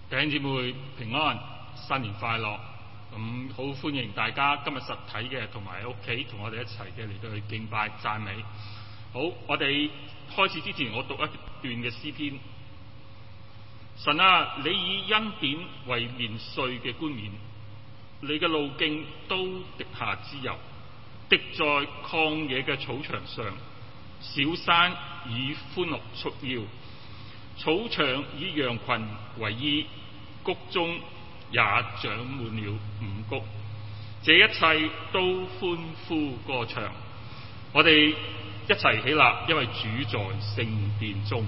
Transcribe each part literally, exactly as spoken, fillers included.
弟兄姊妹平安，新年快樂！咁好歡迎大家今日實體嘅同埋喺屋企同我哋一齊嘅嚟到去敬拜讚美。好，我哋開始之前，我讀一段嘅詩篇。神啊，你以恩典為年歲嘅冠冕，你嘅路徑都滴下脂油，滴在曠野嘅草場上。小山以歡樂束腰，草場以羊群為衣，谷中也長滿了五穀。這一切都歡呼歌唱。我哋一齊起立，因為主在聖殿中。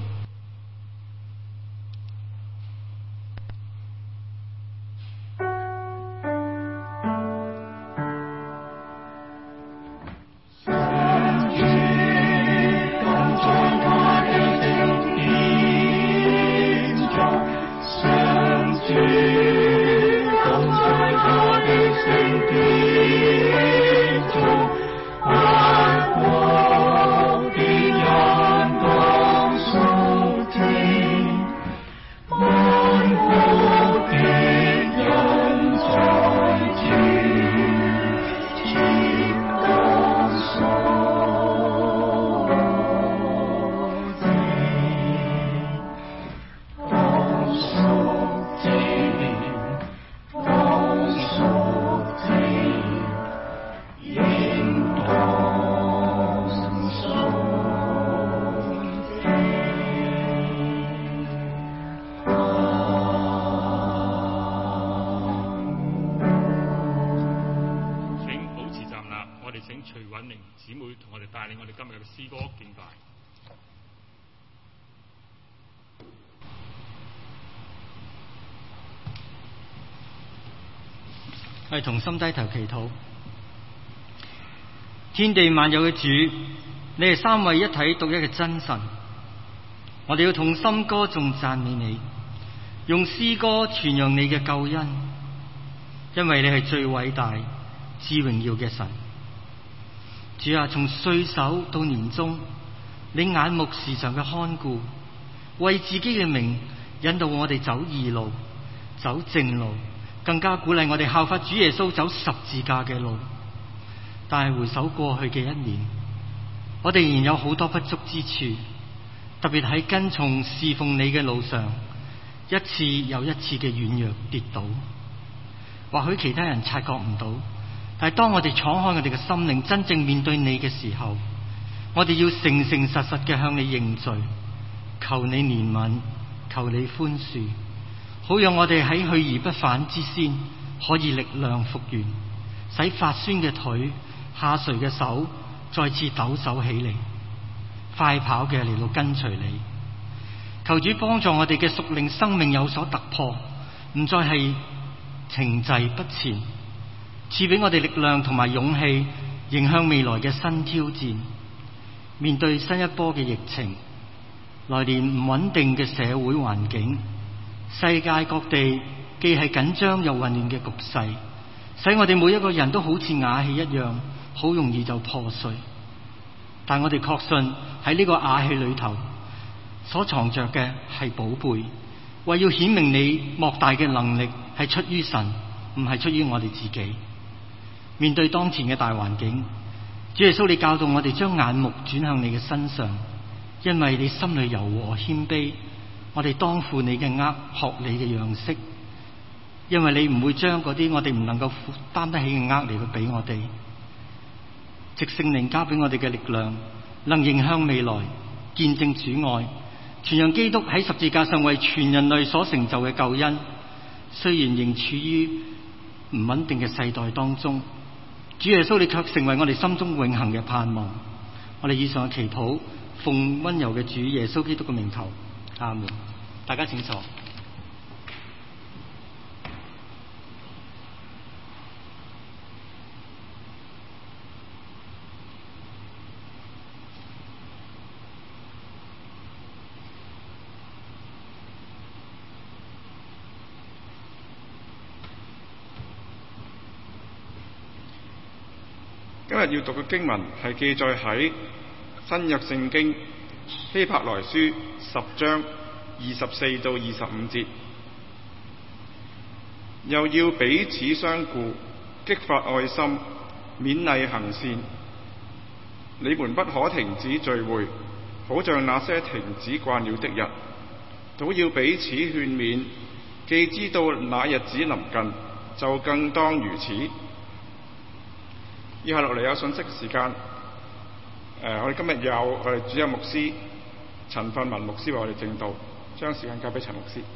我哋同心低頭祈禱。天地萬有嘅主，你係三位一體獨一嘅真神，我哋要同心歌頌讚美你，用詩歌傳揚你嘅救恩，因為你係最偉大至榮耀嘅神。主啊，從歲首到年終，你眼目時常嘅看顧，為自己嘅名引導我哋走義路，走正路，更加鼓勵我哋效法主耶穌走十字架嘅路。但係回首過去嘅一年，我哋仍然有好多不足之處，特別喺跟從侍奉你嘅路上，一次又一次嘅軟弱跌倒。或許其他人察覺唔到，但係當我哋敞開我哋嘅心靈，真正面對你嘅時候，我哋要誠誠實實嘅向你認罪，求你憐憫，求你寬恕，好讓我哋喺去而不返之先，可以力量復原，使發酸嘅腿、下垂嘅手再次抖擻起嚟，快跑嘅嚟到跟隨你。求主幫助我哋嘅屬靈生命有所突破，唔再係停滯不前，賜俾我哋力量同埋勇氣，迎向未來嘅新挑戰。面對新一波嘅疫情，來年唔穩定嘅社會環境，世界各地既係緊張又混亂嘅局勢，使我哋每一個人都好似瓦器一樣，好容易就破碎。但我哋確信喺呢個瓦器裏頭所藏着嘅係寶貝，為要顯明你莫大嘅能力係出於神，唔係出於我哋自己。面對當前嘅大環境，主耶穌你教導我哋將眼目轉向你嘅身上，因為你心裏柔和謙卑，我哋當負你嘅軛，學你嘅樣式，因為你唔會將嗰啲我哋唔能夠負擔得起嘅軛嚟去俾我哋。藉聖靈加俾我哋嘅力量，能迎向未來，見證主愛，傳揚基督喺十字架上為全人類所成就嘅救恩。雖然仍處於唔穩定嘅世代當中，主耶穌你卻成為我哋心中永恆嘅盼望。我哋以上嘅祈禱，奉溫柔嘅主耶穌基督嘅名求，阿門。大家請坐。 今日要讀嘅經文係記載喺新約聖經希伯來書十章二十四到二十五節。 又要彼此相顧，激發愛心，勉勵行善。你們不可停止聚會，好像那些停止慣了的人，都要彼此勸勉。既知道那日子臨近，就更當如此。以下落嚟有信息時間。呃、我哋今日有我哋主任牧師陳訓文牧師為我哋證道，將時間交俾陳牧師。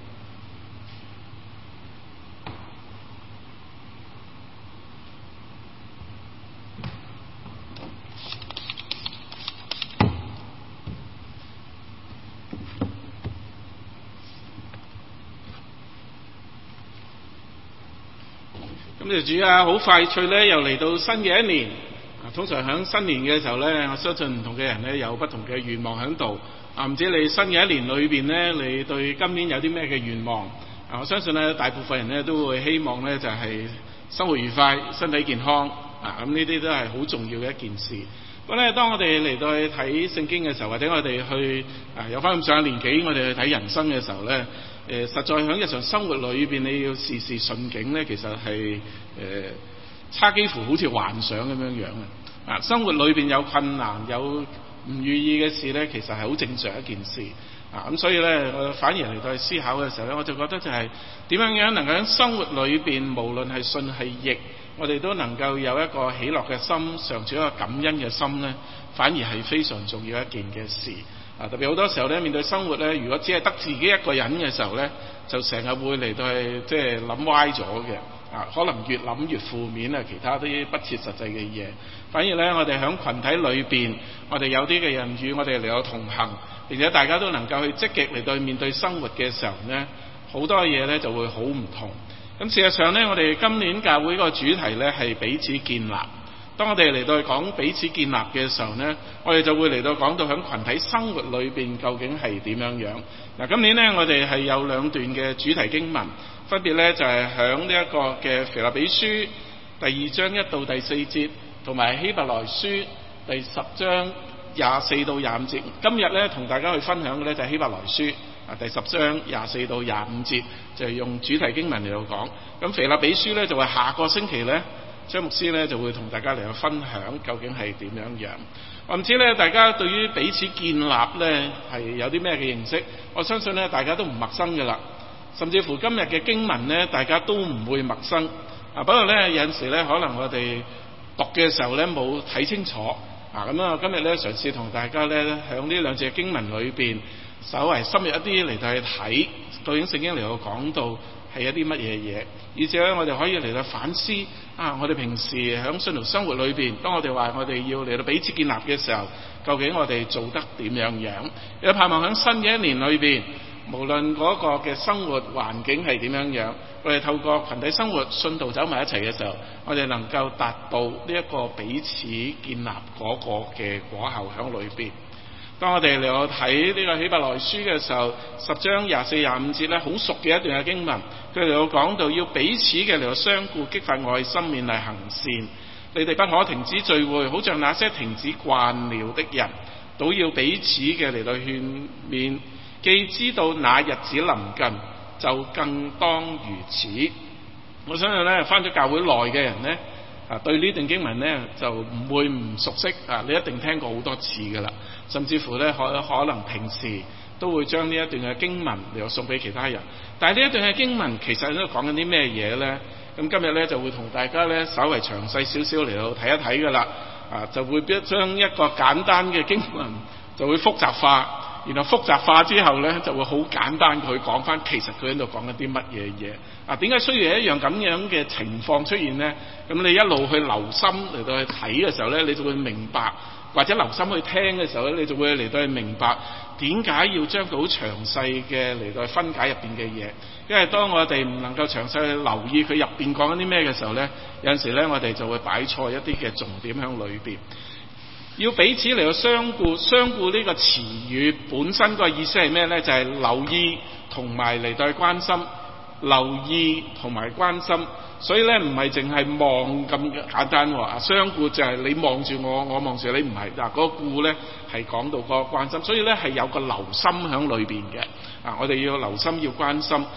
咁就主啊，好快脆咧，又嚟到新嘅一年。通常喺新年嘅時候咧，我相信唔同嘅人咧有不同嘅願望喺度。啊，唔知你新嘅一年裏邊咧，你對今年有啲咩嘅願望？啊，我相信咧，大部分人咧都會希望咧就係生活愉快、身體健康。啊，咁呢啲都係好重要嘅一件事。不過咧，當我哋嚟到去睇聖經嘅時候，或者我哋去啊有翻咁上下年紀，我哋去睇人生嘅時候咧。誒、呃，實在喺日常生活裏邊，你要事事順境咧，其實係誒、呃、差幾乎好似幻想咁樣樣嘅。啊，生活裏邊有困難、有唔如意嘅事咧，其實係好正常一件事。啊，咁所以咧，我反而嚟到去思考嘅時候咧，我就覺得就係點樣樣能夠喺生活裏邊，無論係順係逆，我哋都能夠有一個喜樂嘅心，常住一個感恩嘅心咧，反而係非常重要一件嘅事。啊，特別好多時候咧，面對生活咧，如果只係得自己一個人嘅時候咧，就成日會嚟到係即係諗歪咗嘅。啊，可能越諗越負面啊，其他啲不切實際嘅嘢。反而咧，我哋喺群體裏邊，我哋有啲嘅人與我哋嚟到同行，並且大家都能夠去積極嚟到面對生活嘅時候咧，好多嘢咧就會好唔同。咁事實上咧，我哋今年教會個主題咧係彼此建立。當我哋嚟到講彼此建立嘅時候呢，我哋就會嚟到講到喺群體生活裏邊究竟係點樣樣。嗱，今年呢，我哋係有兩段嘅主題經文，分別呢就係響呢一個嘅腓立比書第二章一到第四節，同埋希伯來書第十章廿四到廿五節。今日呢，同大家去分享嘅呢，就係希伯來書啊第十章廿四到廿五節，就係用主題經文嚟到講。咁腓立比書呢，就係下個星期呢。張牧師咧就會同大家嚟去分享究竟係點樣樣。我唔知咧，大家對於彼此建立咧係有啲咩嘅認識？我相信咧，大家都唔陌生嘅啦。甚至乎今日嘅經文咧，大家都唔會陌生。啊，不過咧有陣時咧，可能我哋讀嘅時候咧冇睇清楚。啊，咁啊，今日咧嘗試同大家咧喺呢兩隻經文裏邊，稍為深入一啲嚟到去睇，究竟聖經嚟到講到係一啲乜嘢嘢，以至咧我哋可以嚟到反思啊！我哋平時喺信徒生活裏邊，當我哋話我哋要嚟到彼此建立嘅時候，究竟我哋做得點樣樣？亦都盼望喺新嘅一年裏邊，無論嗰個嘅生活環境係點樣樣，我哋透過群體生活、信徒走埋一齊嘅時候，我哋能夠達到呢一個彼此建立嗰個嘅果效喺裏邊。當我哋嚟到睇呢個希伯來書嘅時候，十章廿四廿五節咧，好熟嘅一段嘅經文，佢哋有講到要彼此嘅嚟到相顧，激發愛心，勉勵行善。你哋不可停止聚會，好像那些停止慣了的人，都要彼此嘅嚟到勸勉。既知道那日子臨近，就更當如此。我相信咧，返咗教會內嘅人咧，啊，對呢段經文咧就唔會唔熟悉啊！你一定聽過好多次噶啦，甚至乎咧可可能平時都會將呢一段嘅經文嚟送俾其他人。但係呢一段嘅經文其實喺度講緊啲咩嘢咧？咁今日咧就會同大家咧稍為詳細少少嚟到睇一睇噶啦。啊，就會將一個簡單嘅經文就會複雜化。然後複雜化之後呢，就會好簡單佢講翻，其實佢喺度講緊啲乜嘢嘢啊？點解需要一樣咁樣嘅情況出現呢？咁你一路去留心嚟到去睇嘅時候呢，你就會明白，或者留心去聽嘅時候呢，你就會嚟到去明白點解要將佢好詳細嘅嚟到去分解入邊嘅嘢。因為當我哋唔能夠詳細去留意佢入邊講緊啲咩嘅時候呢，有陣時呢，我哋就會擺錯一啲嘅重點喺裏邊。要彼此嚟到相顧，相顧呢個詞語本身個意思係咩呢？就係留意同埋嚟到去關心，留意同埋關心。所以咧唔係淨係望咁簡單喎。啊，相顧就係你望住我，我望住你，唔係嗱，嗰個顧咧係講到個關心，所以咧係有個留心喺裏邊嘅。啊，我哋要留心，要關心。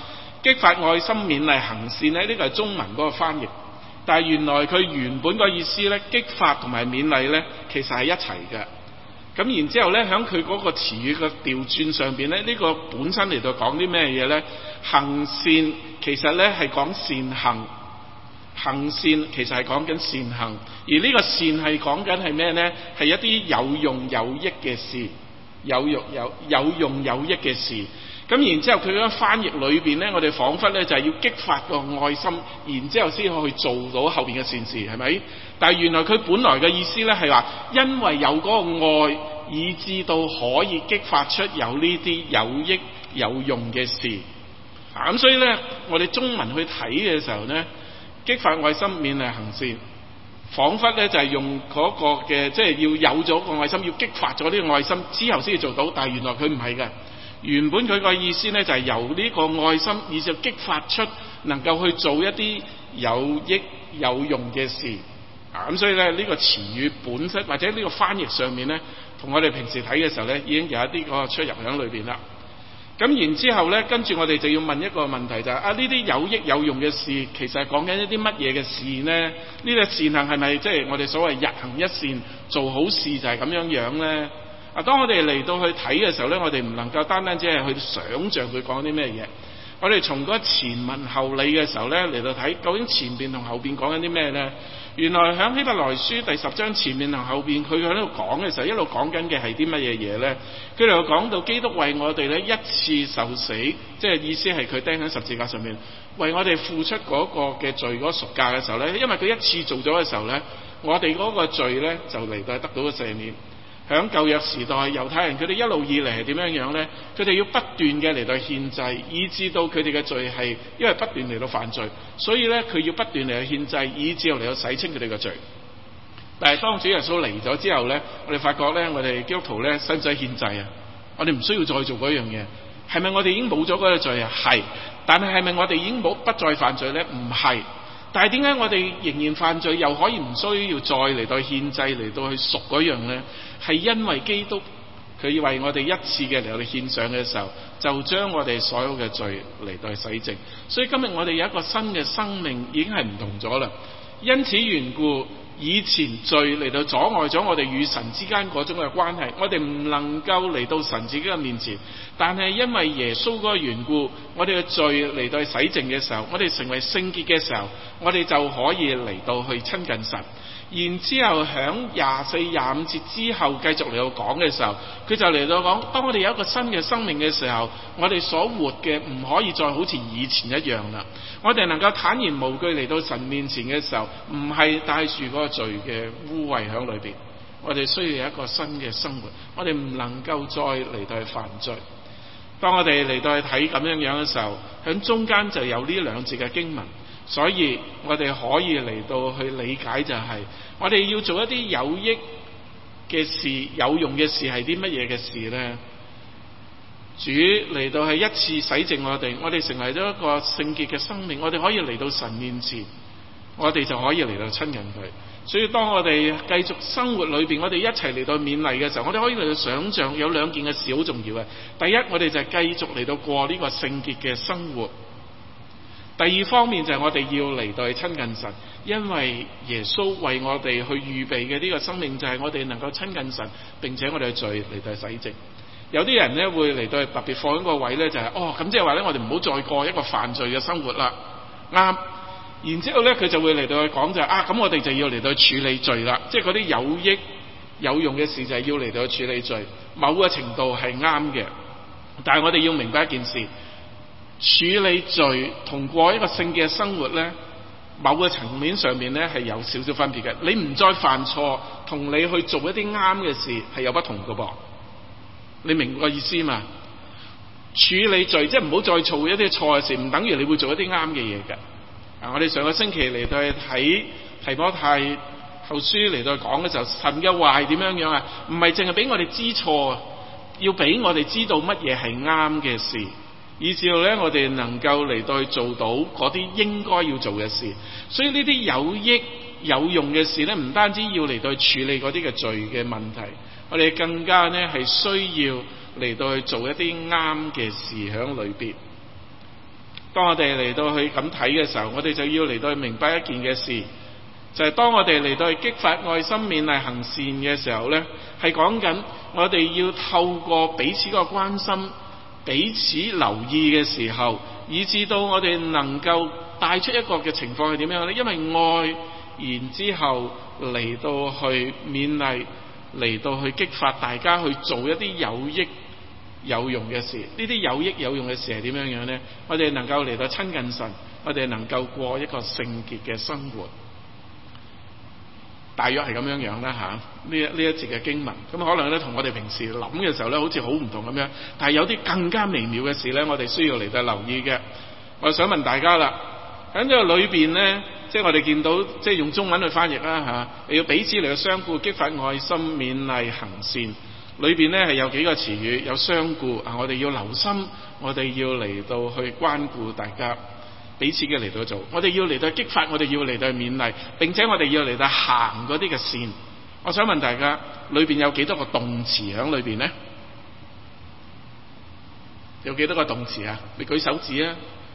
激發愛心勉勵行善咧，呢個係中文嗰個翻譯，但係原來佢原本個意思咧，激發同埋勉勵咧，其實係一齊嘅。咁然之後咧，喺佢嗰個詞語嘅調轉上邊咧，呢、這個本身嚟到講啲咩嘢咧？行善其實咧係講善行，行善其實係講緊善行，而呢個善係講緊係咩咧？係一啲有用有益嘅事，有用有有用有益嘅事。咁然之後佢嗰個翻譯裏邊咧，我哋彷彿咧就係要激發個愛心，然之後先可以做到後邊嘅善事，係咪？但係原來佢本來嘅意思咧係話，因為有嗰個愛，以致到可以激發出有呢啲有益有用嘅事。啊，咁所以咧，我哋中文去睇嘅時候咧，激發愛心勉勵行善，彷彿咧就係用嗰個嘅，即係要有咗個愛心，要激發咗呢個愛心之後先至做到。但係原來佢唔係嘅。原本佢個意思咧就係由呢個愛心，以至激發出能夠去做一啲有益有用嘅事。啊，咁所以咧呢個詞語本身或者呢個翻譯上面咧，同我哋平時睇嘅時候咧，已經有一啲個出入喺裏邊啦。咁然之後咧，跟住我哋就要問一個問題就係、是、啊，呢啲有益有用嘅事，其實係講緊一啲乜嘢嘅事呢？呢個善行係咪即係我哋所謂日行一善，做好事就係咁樣樣咧？啊！當我哋嚟到去睇嘅時候咧，我哋唔能夠單單只係去想像佢講啲咩嘢，我哋從嗰前文後理嘅時候咧嚟到睇，究竟前邊同後邊講緊啲咩咧？原來喺希伯來書第十章前面同後邊，佢喺度講嘅時候，一路講緊嘅係啲乜嘢嘢咧？佢哋又講到基督為我哋咧一次受死，即係意思係佢釘喺十字架上面，為我哋付出嗰個嘅罪嗰個贖價嘅時候咧，因為佢一次做咗嘅時候咧，我哋嗰個罪咧就嚟到得到個赦免。響舊約時代，猶太人佢哋一路以嚟係點樣樣咧？佢哋要不斷嘅嚟到獻祭，以致到佢哋嘅罪係因為不斷嚟到犯罪，所以咧佢要不斷嚟到獻祭，以致嚟到洗清佢哋嘅罪。但係當主耶穌嚟咗之後咧，我哋發覺咧，我哋基督徒咧使唔使獻祭啊？我哋唔需要再做嗰樣嘢。係咪我哋已經冇咗嗰個罪啊？係。但係係咪我哋已經冇不再犯罪咧？唔係。但係點解我哋仍然犯罪，又可以唔需要再嚟到獻祭嚟到去贖嗰樣咧？係因為基督佢為我哋一次嘅嚟到獻上嘅時候，就將我哋所有嘅罪嚟到去洗淨。所以今日我哋有一個新嘅生命，已經係唔同咗啦。因此緣故，以前罪嚟到阻礙咗我哋與神之間嗰種嘅關係，我哋唔能夠嚟到神自己嘅面前。但係因為耶穌嗰個緣故，我哋嘅罪嚟到去洗淨嘅時候，我哋成為聖潔嘅時候，我哋就可以嚟到去親近神。然之後響廿四廿五節之後繼續嚟到講嘅時候，佢就嚟到講，當我哋有一個新嘅生命嘅時候，我哋所活嘅唔可以再好似以前一樣啦。我哋能夠坦然無懼嚟到神面前嘅時候，唔係帶住嗰個罪嘅污穢喺裏邊。我哋需要有一個新嘅生活，我哋唔能夠再嚟到去犯罪。當我哋嚟到去睇咁樣樣嘅時候，響中間就有呢兩節嘅經文。所以我哋可以嚟到去理解就係、是，我哋要做一啲有益嘅事、有用嘅事係啲乜嘢嘅事呢？主嚟到係一次洗淨我哋，我哋成為咗一個聖潔嘅生命，我哋可以嚟到神面前，我哋就可以嚟到親近佢。所以當我哋繼續生活裏邊，我哋一齊嚟到勉勵嘅時候，我哋可以嚟到想象有兩件嘅事好重要嘅。第一，我哋就係繼續嚟到過呢個聖潔嘅生活。第二方面就係我哋要嚟到去親近神，因為耶穌為我哋去預備嘅呢個生命就係我哋能夠親近神，並且我哋嘅罪嚟到去洗淨。有啲人咧會嚟到去特別放喺個位咧，就係、是、哦咁即係話咧，我哋唔好再過一個犯罪嘅生活啦。啱。然之後咧，佢就會嚟到去講就係、是、啊，咁我哋就要嚟到去處理罪啦，即係嗰啲有益有用嘅事就係要嚟到去處理罪。某個程度係啱嘅，但係我哋要明白一件事。處理罪同過一個聖潔嘅生活咧，某個層面上面咧係有少少分別嘅。你唔再犯錯，同你去做一啲啱嘅事係有不同嘅噃。你明個意思嘛？處理罪即係唔好再做一啲錯嘅事，唔等於你會做一啲啱嘅嘢嘅。啊，我哋上個星期嚟到去睇提摩太後書嚟到去講嘅時候，神嘅話係點樣樣啊？唔係淨係俾我哋知錯，要俾我哋知道乜嘢係啱嘅事。以至到咧，我哋能夠嚟到去做到嗰啲應該要做嘅事。所以呢啲有益有用嘅事咧，唔單止要嚟到去處理嗰啲嘅罪嘅問題，我哋更加咧係需要嚟到去做一啲啱嘅事喺裏邊。 當我哋嚟到去咁睇嘅時候，我哋就要嚟到去明白一件嘅事，就係、是、當我哋嚟到去激發愛心勉勵行善嘅時候呢，係講緊我哋要透過彼此個關心、彼此留意嘅時候，以至到我哋能夠帶出一個嘅情況係點樣呢？因為愛，然之後嚟到去勉勵，嚟到去激發大家去做一啲有益有用嘅事。呢啲有益有用嘅事係點樣樣呢？我哋能夠嚟到親近神，我哋能夠過一個聖潔嘅生活，大約係咁樣樣啦吓。呢一呢一節嘅經文，咁可能咧同我哋平時諗嘅時候咧，好似好唔同咁樣。但係有啲更加微妙嘅事咧，我哋需要嚟到留意嘅。我想問大家啦，喺呢個裏邊咧，即係我哋見到，即係用中文去翻譯啦吓，你要彼此嚟到相顧，激發愛心，勉勵行善。裏邊咧係有幾個詞語，有相顧啊，我哋要留心，我哋要嚟到去關顧大家，彼此嘅嚟到做，我哋要嚟到激發，我哋要嚟到勉勵，並且我哋要嚟到行嗰啲嘅善。我想問大家，裏邊有幾多個動詞喺裏邊呢？有幾多個動詞啊？你舉手指啊！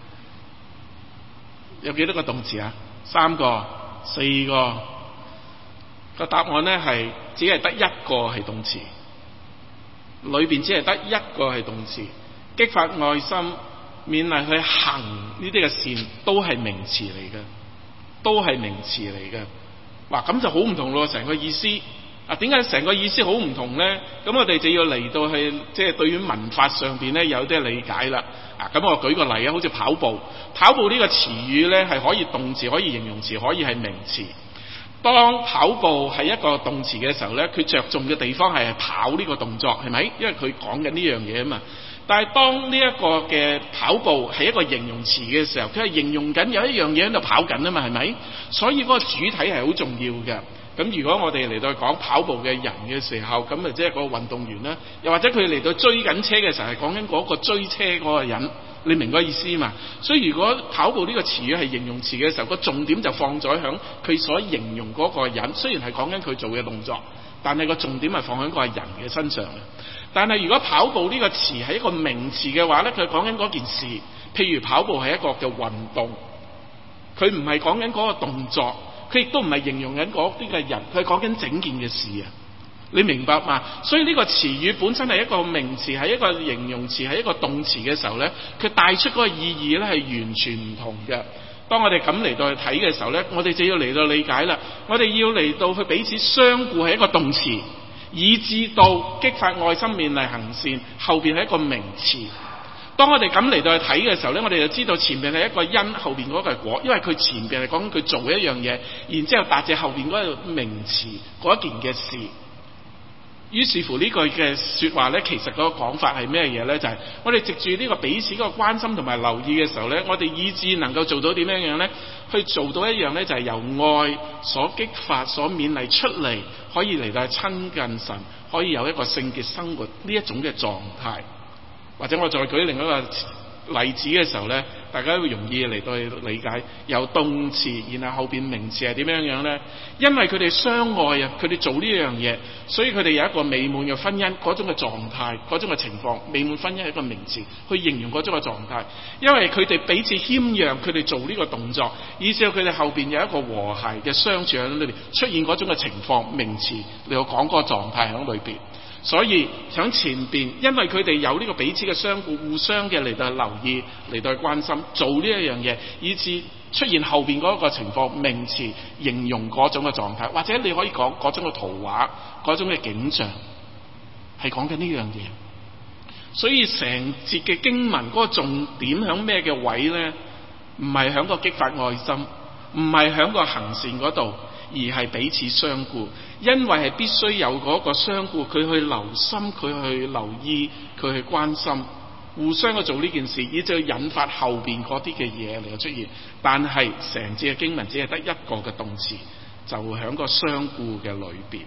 有幾多個動詞啊？三個、四個。個答案呢係只係得一個係動詞，裏邊只係得一個係動詞。激發愛心、勉勵去行呢啲嘅善，都係名詞嚟嘅，都係名詞嚟嘅。哇，咁就好唔同咯，成個意思。啊，點解成個意思好唔同呢？咁我哋就要嚟到去，即係對於文法上邊咧有啲理解啦。啊，咁我舉個例啊，好似跑步，跑步呢個詞語咧係可以動詞，可以形容詞，可以係名詞。當跑步係一個動詞嘅時候咧，佢着重嘅地方係跑呢個動作，係咪？因為佢講緊呢樣嘢啊嘛。但係當呢一個嘅跑步係一個形容詞嘅時候，佢係形容緊有一樣嘢喺度跑緊啊嘛，係咪？所以嗰個主體係好重要嘅。咁如果我哋嚟到講跑步嘅人嘅時候，咁咪即係個運動員啦。又或者佢嚟到追緊車嘅時候，係講緊嗰個追車嗰個人，你明個意思嘛？所以如果跑步呢個詞語係形容詞嘅時候，個重點就放咗響佢所形容嗰個人。雖然係講緊佢做嘅動作，但係個重點係放喺個人嘅身上嘅。但係如果跑步呢個詞係一個名詞嘅話咧，佢講緊嗰件事。譬如跑步係一個嘅運動，佢唔係講緊嗰個動作。佢亦都唔係形容緊嗰啲嘅人，佢係講緊整件嘅事啊！你明白嘛？所以呢個詞語本身係一個名詞，係一個形容詞，係一個動詞嘅時候咧，佢帶出嗰個意義咧係完全唔同嘅。當我哋咁嚟到去睇嘅時候咧，我哋就要嚟到理解啦。我哋要嚟到去彼此相顧係一個動詞，以至到激發愛心勉勵行善，後邊係一個名詞。當我哋咁嚟到去睇嘅時候咧，我哋就知道前邊係一個因，後邊嗰個係果，因為佢前邊係講佢做一樣嘢，然之後搭住後邊嗰個名詞嗰一件嘅事。於是乎呢句嘅說話咧，其實嗰個講法係咩嘢咧？就係、是、我哋藉住呢個彼此嗰個關心同埋留意嘅時候咧，我哋以致能夠做到點樣樣咧？去做到一樣咧，就係由愛所激發、所勉勵出嚟，可以嚟到親近神，可以有一個聖潔生活呢一種嘅狀態。或者我再舉另一個例子嘅時候咧，大家會容易嚟到去理解，由動詞然後後邊名詞係點樣樣咧？因為佢哋相愛啊，佢哋做呢樣嘢，所以佢哋有一個美滿嘅婚姻嗰種嘅狀態，嗰種嘅情況。美滿婚姻係一個名詞去形容嗰種嘅狀態，因為佢哋彼此謙讓，佢哋做呢個動作，以至佢哋後邊有一個和諧嘅相處喺裏邊出現嗰種嘅情況，名詞嚟到講嗰個狀態喺裏邊。所以喺前邊，因為佢哋有呢個彼此嘅相顧，互相嘅嚟到留意，嚟到關心，做呢一樣嘢，以致出現後邊嗰個情況，名詞形容嗰種嘅狀態，或者你可以講嗰種嘅圖畫，嗰種嘅景象，係講緊呢樣嘢。所以成節嘅經文嗰個重點喺咩嘅位咧？唔係喺個激發愛心，唔係喺個行善嗰度，而係彼此相顧。因為係必須有嗰個相顧，佢去留心，佢去留意，佢去關心，互相去做呢件事，以至引發後邊嗰啲嘅嘢嚟出現。但係成節嘅經文只係得一個嘅動詞，就喺個相顧嘅裏邊，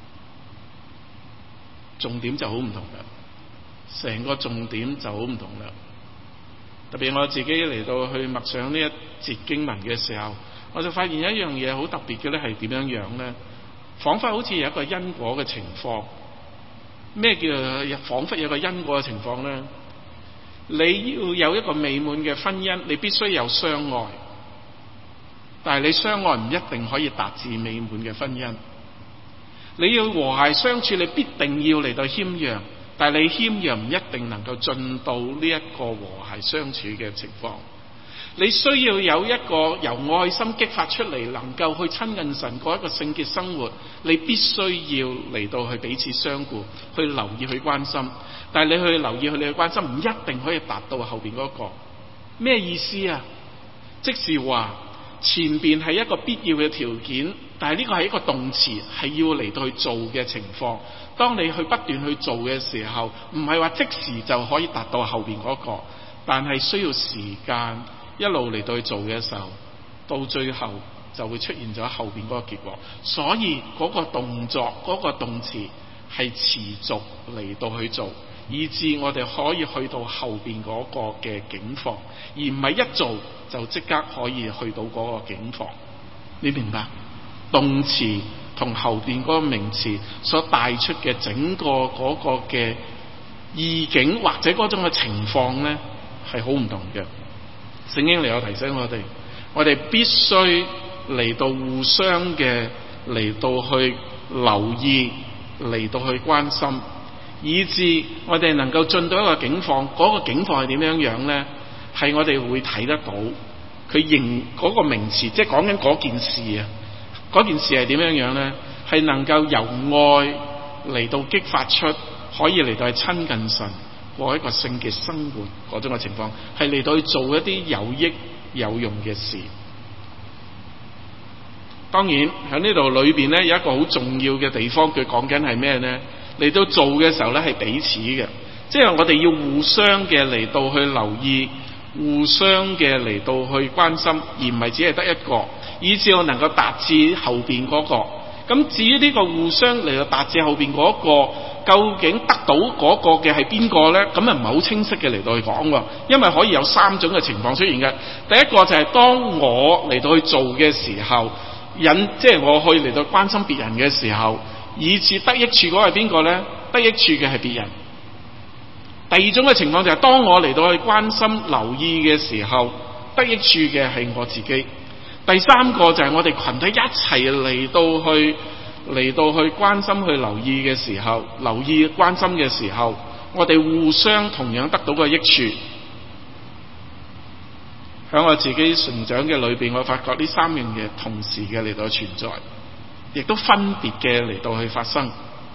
重點就好唔同啦。成個重點就好唔同啦。特別我自己嚟到去默想呢一節經文嘅時候，我就發現有一樣嘢好特別嘅咧，係點樣樣咧？仿佛好似有一個因果嘅情況。咩叫仿佛有一個因果嘅情況咧？ 你要有一個美滿嘅婚姻，你必須有相愛，但係你相愛唔一定可以達至美滿嘅婚姻。你要和諧相處，你必定要嚟到謙讓，但係你謙讓唔一定能夠進到呢一個和諧相處嘅情況。你需要有一個由愛心激發出嚟，能夠去親近神過一個聖潔生活，你必須要嚟到去彼此相顧，去留意去關心。但係你去留意去你去關心，唔一定可以達到後邊嗰個。咩意思啊？即是話前邊係一個必要嘅條件，但係呢個係一個動詞，係要嚟到去做嘅情況。當你去不斷去做嘅時候，唔係話即時就可以達到後邊嗰個，但係需要時間。一路嚟到去做嘅時候，到最後就會出現咗後邊嗰個結果。所以嗰個動作嗰個動詞係持續嚟到去做，以致我哋可以去到後邊嗰個嘅境況，而唔係一做就即刻可以去到嗰個境況。你明白？動詞同後邊嗰個名詞所帶出嘅整個嗰個嘅意境或者嗰種嘅情況咧，係好唔同嘅。聖經嚟有提醒我哋，我哋必須嚟到互相嘅嚟到去留意，嚟到去關心，以致我哋能夠進到一個境況。嗰、那個境況係點樣樣呢？係我哋會睇得到佢認嗰個名詞，即係講緊嗰件事啊。嗰件事係點樣樣呢？係能夠由愛嚟到激發出，可以嚟到去親近神，過一個聖潔生活嗰種嘅情況，係嚟到去做一啲有益有用嘅事。當然喺呢度裏邊咧，有一個好重要嘅地方，佢講緊係咩呢？嚟到做嘅時候咧，係彼此嘅，即係我哋要互相嘅嚟到去留意，互相嘅嚟到去關心，而唔係只係得一個，以至我能夠達至後邊嗰個。咁至於呢個互相嚟到達至後邊嗰個，究竟得到嗰個嘅係邊個呢？咁啊唔係好清晰嘅嚟到去講喎，因為可以有三種嘅情況出現嘅。第一個就係當我嚟到去做嘅時候，引即係我去嚟到關心別人嘅時候，以致得益處嗰個係邊個呢？得益處嘅係別人。第二種嘅情況就係當我嚟到去關心留意嘅時候，得益處嘅係我自己。第三個就係我哋群體一齊嚟到去嚟到去關心去留意嘅時候，留意關心嘅時候，我哋互相同樣得到個益處。喺我自己成長嘅裏邊，我發覺呢三樣嘢同時嘅嚟到存在，亦都分別嘅嚟到去發生，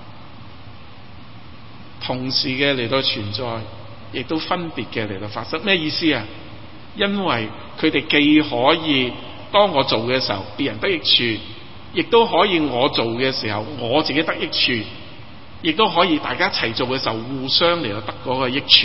同時嘅嚟到存在，亦都分別嘅嚟到發生。咩意思啊？因為佢哋既可以當我做嘅時候，別人得益處，亦都可以我做嘅時候，我自己得益處，亦都可以大家一齊做嘅時候，互相嚟到得嗰個益處。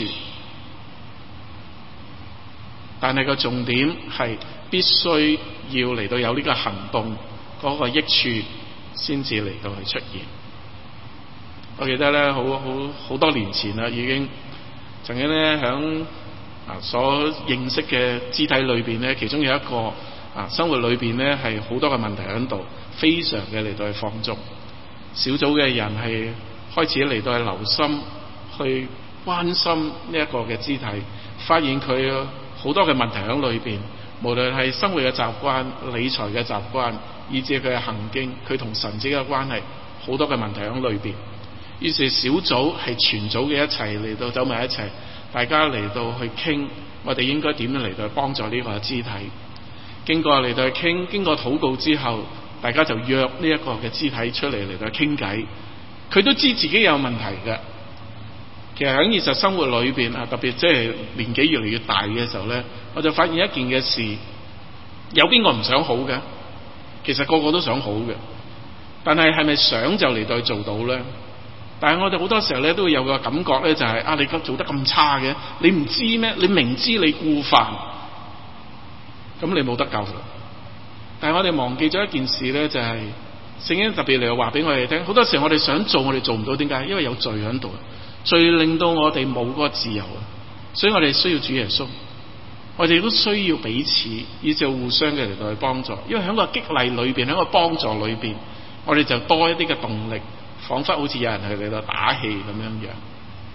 但係個重點係必須要嚟到有呢個行動，嗰個益處先至嚟到去出現。我記得咧，好好好多年前啦，已經曾經咧響啊所認識嘅肢體裏邊咧，其中有一個啊生活裏邊咧係好多嘅問題喺度，非常嘅嚟到去放縱。小組嘅人係開始嚟到去留心，去關心呢一個嘅肢體，發現佢好多嘅問題喺裏邊，無論係生活嘅習慣、理財嘅習慣，以至佢嘅行徑，佢同神之間嘅關係，好多嘅問題喺裏邊。於是小組係全組嘅一齊嚟到走埋一齊，大家嚟到去傾，我哋應該點樣嚟到去幫助呢個肢體。經過嚟到去傾，經過禱告之後，大家就約呢一個嘅肢體出嚟嚟到去傾偈。佢都知自己有問題嘅。其實喺現實生活裏邊啊，特別即係年紀越嚟越大嘅時候咧，我就發現一件嘅事，有邊個唔想好嘅？其實個個都想好嘅，但係係咪想就嚟到去做到咧？但係我哋好多時候咧都會有個感覺咧，就係、是、啊，你做得咁差嘅，你唔知咩？你明知你故犯，咁你冇得救。但係我哋忘記咗一件事咧，就係聖經特別嚟話俾我哋聽，好多時候我哋想做，我哋做唔到，點解？因為有罪喺度。罪令到我哋冇嗰個自由啊，所以我哋需要主耶穌，我哋都需要彼此，以至互相嘅嚟到去幫助。因為喺個激勵裏邊，喺個幫助裏邊，我哋就多一啲嘅動力，仿佛好似有人係嚟到打氣咁樣樣。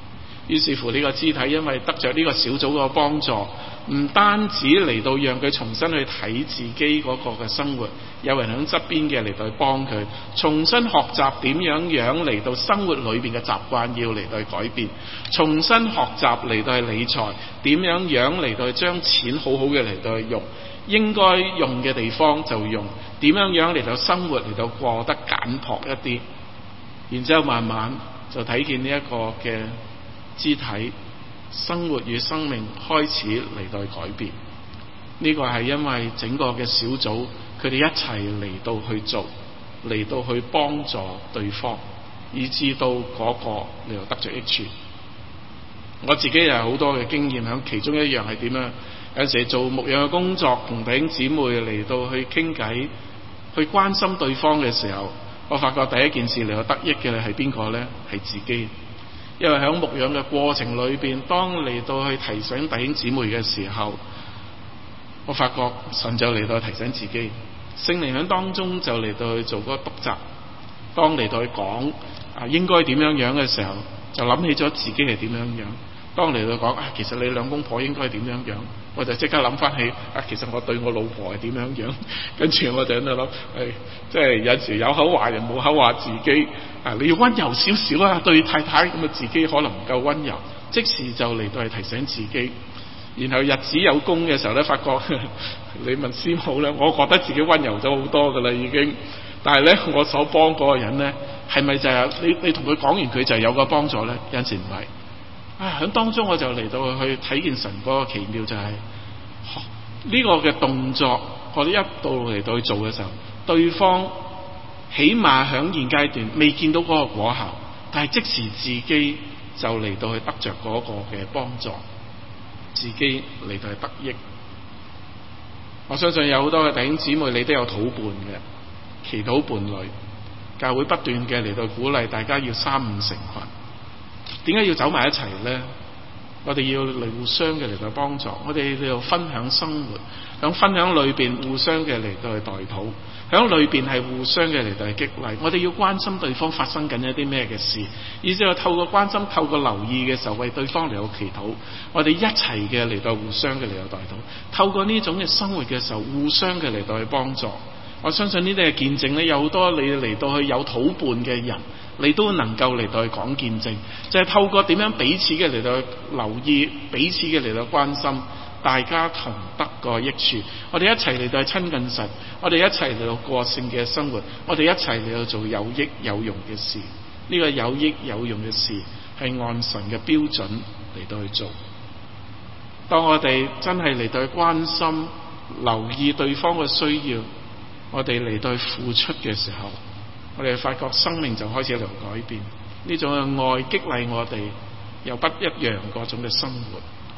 於是乎呢個肢體因為得着呢個小組嘅幫助，唔單止嚟到讓佢重新去睇自己嗰個嘅生活，有人喺側邊嘅嚟到去幫佢，重新學習點樣樣嚟到生活裏邊嘅習慣要嚟到去改變，重新學習嚟到去理財，點樣樣嚟到去將錢好好嘅嚟到去用，應該用嘅地方就用，點樣樣嚟到生活嚟到過得簡樸一啲，然之後慢慢就睇見呢一個嘅肢體生活與生命開始嚟到改變。呢個係因為整個嘅小組佢哋一齊嚟到去做，嚟到去幫助對方，以至到嗰個嚟到得着益處。我自己又有好多嘅經驗，響其中一樣係點樣？有時做牧養嘅工作，同弟兄姊妹嚟到去傾偈，去關心對方嘅時候，我發覺第一件事嚟到得益嘅係邊個呢？係自己。因為喺牧養嘅過程裏邊，當嚟到去提醒弟兄姊妹嘅時候，我發覺神就嚟到去提醒自己，聖靈喺當中就嚟到去做嗰個督責。當嚟到去講啊應該點樣樣嘅時候，就諗起咗自己係點樣樣。當嚟到講啊，其實你兩公婆應該點樣樣，我就即刻諗翻起啊，其實我對我老婆係點樣樣。跟住我就喺度諗，誒、哎，即係有時有口話人，冇口話自己。啊，你要溫柔少少啊，對太太咁啊，自己可能唔夠溫柔，即時就嚟到係提醒自己。然後日子有功嘅時候咧，發覺你問師母咧，我覺得自己溫柔咗好多噶啦已經。但係咧，我所幫嗰個人咧，係咪就係、是、你你同佢講完佢就有個幫助咧？有陣時唔係。啊，喺當中我就嚟到去睇見神嗰個奇妙就係、是、呢、這個嘅動作，我哋一度嚟到去做嘅時候，對方起碼響現階段未見到嗰個果效，但係即時自己就嚟到去得着嗰個嘅幫助，自己嚟到去得益。我相信有好多嘅弟兄姊妹，你都有禱伴嘅祈禱伴侶，教會不斷嘅嚟到鼓勵大家要三五成群。點解要走埋一齊呢？我哋要嚟互相嘅嚟到幫助，我哋嚟到分享生活，響分享裏邊互相嘅嚟到去代禱，響裏邊係互相嘅嚟到去激勵。我哋要關心對方發生緊一啲咩嘅事，以至係透過關心、透過留意嘅時候，為對方嚟到祈禱。我哋一齊嘅嚟到互相嘅嚟到代禱，透過呢種嘅生活嘅時候，互相嘅嚟到去幫助。我相信呢啲嘅見證咧，有好多你嚟到去有禱伴嘅人，你都能夠嚟到去講見證，就係、是、透過點樣彼此嘅嚟到去留意，彼此嘅嚟到關心，大家同得個益處。我哋一齊嚟到去親近神，我哋一齊嚟到過聖嘅生活，我哋一齊嚟到做有益有用嘅事。呢、這個有益有用嘅事係按神嘅標準嚟到去做。當我哋真係嚟到去關心、留意對方嘅需要，我哋嚟到去付出嘅時候，我哋發覺生命就開始喺度改變。呢種嘅愛激勵我哋有不一樣嗰種嘅生活。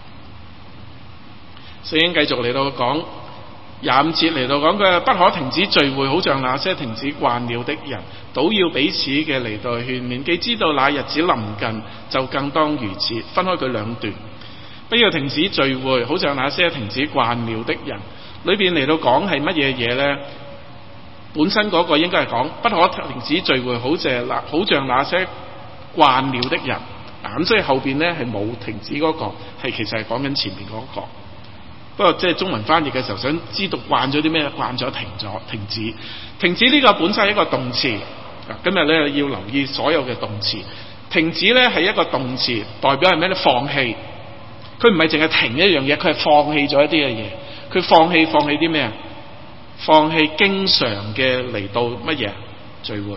聖經繼續嚟到講廿五節嚟到講嘅，不可停止聚會，好像那些停止慣了的人，倒要彼此嘅嚟到勸勉。既知道那日子臨近，就更當如此。分開佢兩段，不要停止聚會，好像那些停止慣了的人。裏邊嚟到講係乜嘢嘢呢？本身嗰個應該係講不可停止聚會，好似那好像那些慣了的人。咁、啊、所以後邊呢係冇停止嗰、那個，係其實係講緊前面嗰、那個。不過即係中文翻譯嘅時候，想知道慣咗啲咩？慣咗停咗，停止。停止呢個本身係一個動詞。啊、今日咧要留意所有嘅動詞。停止咧係一個動詞，代表係咩咧？放棄。佢唔係淨係停一樣嘢，佢係放棄咗一啲嘅嘢。佢放棄放棄啲咩啊？放棄經常嘅嚟到乜嘢聚會，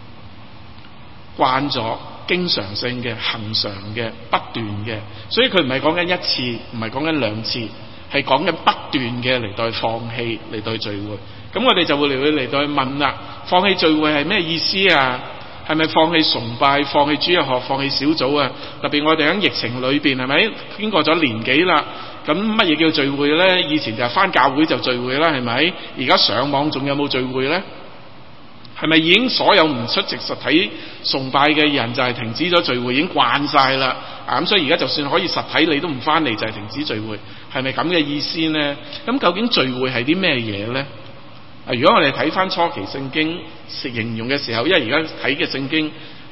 慣咗經常性嘅、恒常嘅、不斷嘅，所以佢唔係講緊一次，唔係講緊兩次，係講緊不斷嘅嚟到去放棄嚟到去聚會。咁我哋就會嚟去嚟到去問啦，放棄聚會係咩意思啊？係咪放棄崇拜、放棄主日學、放棄小組啊？特別我哋喺疫情裏邊係咪經過咗年幾啦？咁乜嘢叫聚會咧？以前就係返教會就聚會啦，係咪？而家上網仲有冇聚會咧？係咪已經所有唔出席實體崇拜嘅人就係停止咗聚會，已經慣晒啦？啊咁，所以而家就算可以實體你都唔返嚟，就係停止聚會，係咪咁嘅意思呢？咁究竟聚會係啲咩嘢咧？啊，如果我哋睇返初期聖經形容嘅時候，因為而家睇嘅聖經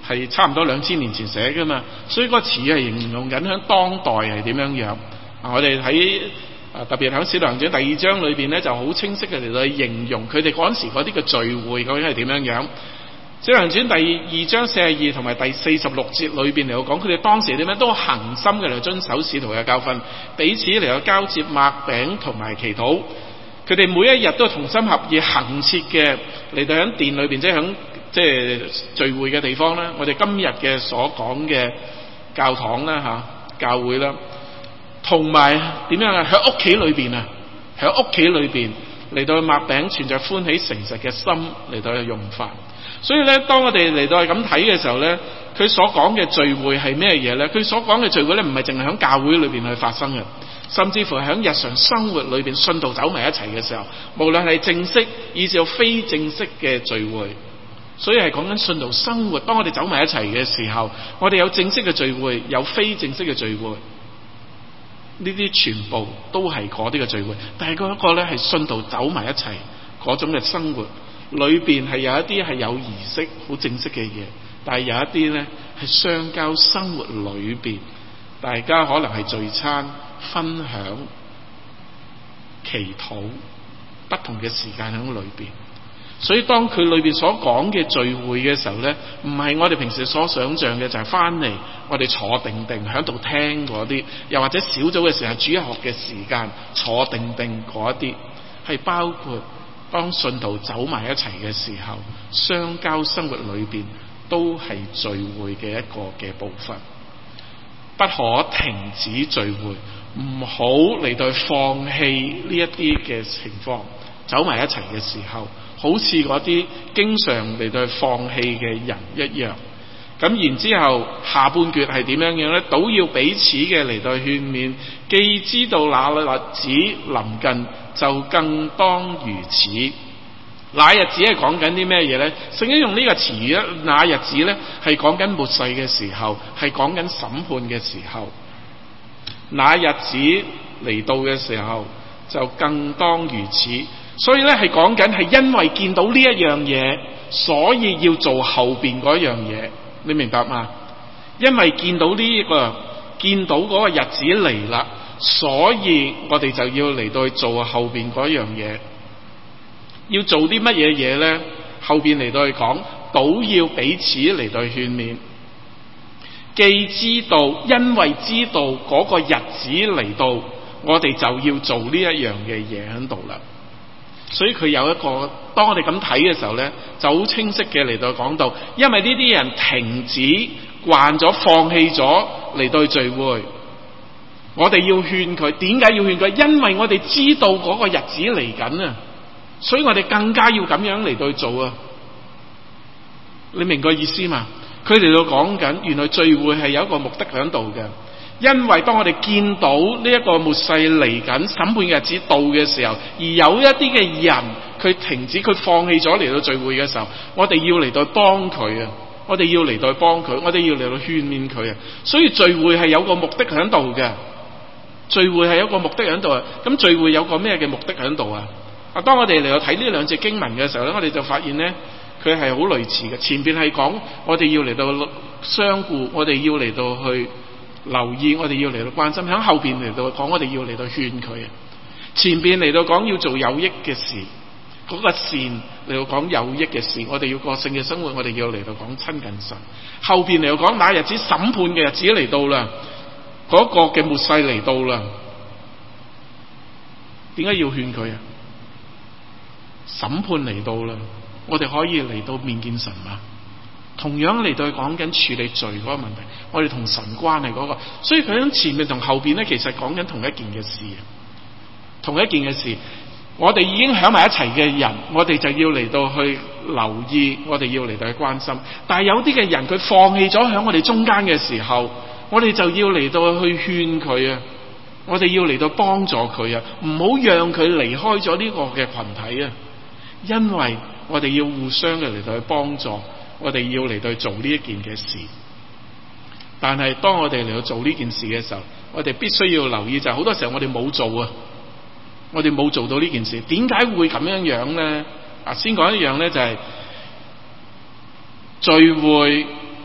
係差唔多兩千年前寫噶嘛，所以個詞係形容緊喺當代係點樣樣。啊，我哋喺啊特別喺《使徒行傳》第二章裏邊咧，就好清晰嘅嚟到去形容佢哋嗰陣時嗰啲嘅聚會究竟係點樣樣。《使徒行傳》第二章四十二同埋第四十六節裏邊嚟到講，佢哋當時點樣都恒心嘅嚟遵守使徒嘅教訓，彼此嚟到交接擘餅同埋祈禱。佢哋每一日都同心合意恆切嘅嚟到喺殿裏邊，即係喺即係聚會嘅地方啦。我哋今日嘅所講嘅教堂啦嚇，教會啦，同埋點樣啊？喺屋企裏邊啊，喺屋企裏邊嚟到去擘餅，存着歡喜誠實嘅心嚟到去用飯。所以咧，當我哋嚟到係咁睇嘅時候咧，佢所講嘅聚會係咩嘢咧？佢所講嘅聚會咧，唔係淨係喺教會裏邊去發生嘅，甚至乎喺日常生活裏邊信徒走埋一齊嘅時候，無論係正式以至到非正式嘅聚會，所以係講緊信徒生活。當我哋走埋一齊嘅時候，我哋有正式嘅聚會，有非正式嘅聚會，呢啲全部都係嗰啲嘅聚會。但係嗰一個咧係信徒走埋一齊嗰種嘅生活。裏邊係有一啲係有儀式好正式嘅嘢，但係有一啲咧係相交生活裏邊，大家可能係聚餐、分享、祈禱，不同嘅時間喺裏邊。所以當佢裏邊所講嘅聚會嘅時候咧，唔係我哋平時所想象嘅，就係翻嚟我哋坐定定喺度聽嗰啲，又或者小組嘅時候主日學嘅時間坐定定嗰一啲，係包括當信徒走埋一齊嘅時候，相交生活裏邊都係聚會嘅一個嘅部分，不可停止聚會，唔好嚟到放棄呢一啲嘅情況。走埋一齊嘅時候，好似嗰啲經常嚟到放棄嘅人一樣。咁然之後下半句係點樣樣呢？倒要彼此嘅嚟到勸勉，既知道那日子臨近，就更當如此。那日子係講緊啲咩嘢呢？聖經用呢個詞咧，那日子呢係講緊末世嘅時候，係講緊審判嘅時候。那日子嚟到嘅時候，就更當如此。所以咧係講緊係因為見到呢一樣嘢，所以要做後邊嗰樣嘢。你明白嗎？因為見到呢一個見到嗰個日子嚟啦，所以我哋就要嚟到去做後邊嗰樣嘢。要做啲乜嘢嘢咧？後邊嚟到去講，倒要彼此嚟到去勸勉。既知道，因為知道嗰個日子嚟到，我哋就要做呢一樣嘅嘢喺度啦。所以佢有一個，當我哋咁睇嘅時候咧，就好清晰嘅嚟到講到，因為呢啲人停止慣咗、放棄咗嚟到聚會，我哋要勸佢。點解要勸佢？因為我哋知道嗰個日子嚟緊啊，所以我哋更加要咁樣嚟到做啊。你明個意思嘛？佢哋都講緊，原來聚會係有一個目的喺度嘅。因為當我哋見到呢一個末世嚟緊、審判嘅日子到嘅時候，而有一啲嘅人佢停止、佢放棄咗嚟到聚會嘅時候，我哋要嚟到幫佢啊！我哋要嚟到幫佢，我哋要嚟到勸勉佢啊！所以聚會係有個目的喺度嘅，聚會係有個目的喺度啊！咁聚會有個咩嘅目的喺度啊？啊，當我哋嚟到睇呢兩隻經文嘅時候咧，我哋就發現咧，佢係好類似嘅。前邊係講我哋要嚟到相顧，我哋要嚟到去留意，我哋要嚟到關心，喺後邊嚟到講，我哋要嚟到勸佢啊。前邊嚟到講要做有益嘅事，嗰、那個善嚟到講有益嘅事，我哋要過聖嘅生活，我哋要嚟到講親近神。後邊嚟到講那日子審判嘅日子嚟到啦，嗰、那個嘅末世嚟到啦。點解要勸佢啊？審判嚟到啦，我哋可以嚟到面見神嘛？同樣嚟到講緊處理罪嗰個問題，我哋同神關係嗰個，所以佢喺前面同後邊咧，其實講緊同一件嘅事，同一件嘅事。我哋已經喺埋一齊嘅人，我哋就要嚟到去留意，我哋要嚟到去關心。但係有啲嘅人，佢放棄咗喺我哋中間嘅時候，我哋就要嚟到去勸佢啊，我哋要嚟到幫助佢啊，唔好讓佢離開咗呢個嘅群體啊，因為我哋要互相嘅嚟到去幫助。我哋要嚟到做呢一件嘅事，但係當我哋嚟到做呢件事嘅時候，我哋必須要留意就係好多時候我哋冇做啊，我哋冇做到呢件事。點解會咁樣樣咧？啊，先講一樣咧，就係聚會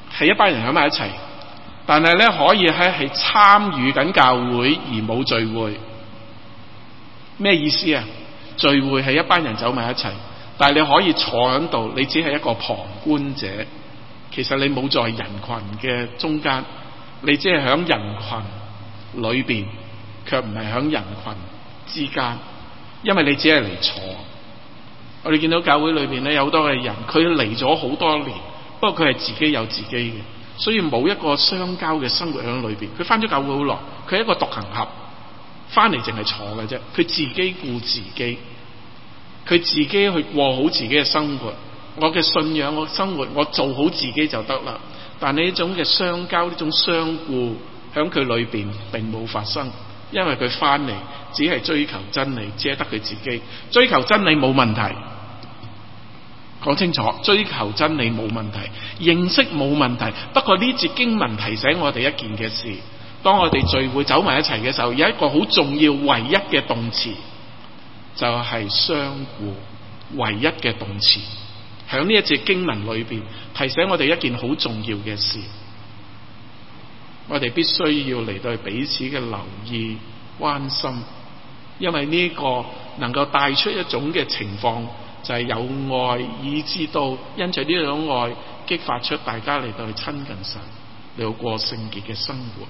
係一班人喺埋一齊，但係咧可以喺係參與緊教會而冇聚會。咩意思啊？聚會係一班人走埋一齊，但係你可以坐喺度，你只係一個旁觀者。其實你冇在人群嘅中間，你只係響人群裏邊，卻唔係響人群之間，因為你只係嚟坐。我哋見到教會裏邊咧有好多嘅人，佢嚟咗好多年，不過佢係自己有自己嘅，所以冇一個相交嘅生活喺裏邊。佢翻咗教會好耐，佢係一個獨行俠，翻嚟淨係坐嘅啫。佢自己顧自己，佢自己去過好自己嘅生活。我嘅信仰，我生活，我做好自己就得啦。但係呢種嘅相交，呢種相顧，喺佢裏邊並冇發生，因為佢翻嚟只係追求真理，只係得佢自己。追求真理冇問題，講清楚，追求真理冇問題，認識冇問題。不過呢節經文提醒我哋一件嘅事，當我哋聚會走埋一齊嘅時候，有一個好重要唯一嘅動詞，就係相顧，唯一嘅動詞。喺呢一節經文裏邊提醒我哋一件好重要嘅事，我哋必須要嚟到彼此嘅留意關心，因為呢個能夠帶出一種嘅情況，就係有愛，以致到因着呢種愛激發出大家嚟到去親近神，嚟到過聖潔嘅生活。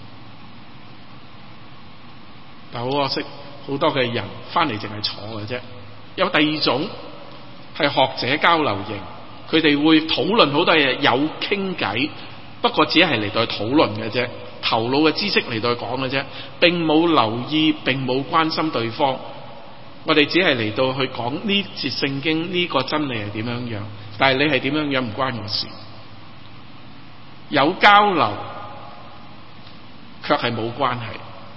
但好可惜，好多嘅人翻嚟淨係坐嘅啫。有第二種係學者交流型，佢哋會討論好多嘢，有傾偈，不過只係嚟到去討論嘅啫，頭腦嘅知識嚟到去講嘅啫，並冇留意，並冇關心對方。我哋只係嚟到去講呢節聖經呢個真理係點樣樣，但係你係點樣樣唔關我事。有交流，卻係冇關係。